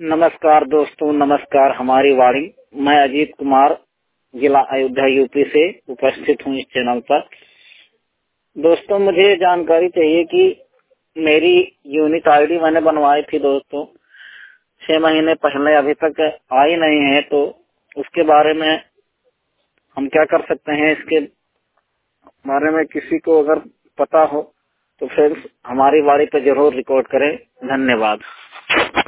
नमस्कार दोस्तों, नमस्कार। हमारी वाणी, मैं अजीत कुमार, जिला अयोध्या यूपी से उपस्थित हूँ इस चैनल पर। दोस्तों, मुझे जानकारी चाहिए कि मेरी यूनिक आईडी मैंने बनवाई थी दोस्तों 6 महीने पहले, अभी तक आई नहीं है। तो उसके बारे में हम क्या कर सकते हैं? इसके बारे में किसी को अगर पता हो तो फिर हमारी वाणी पे जरूर रिकॉर्ड करें। धन्यवाद।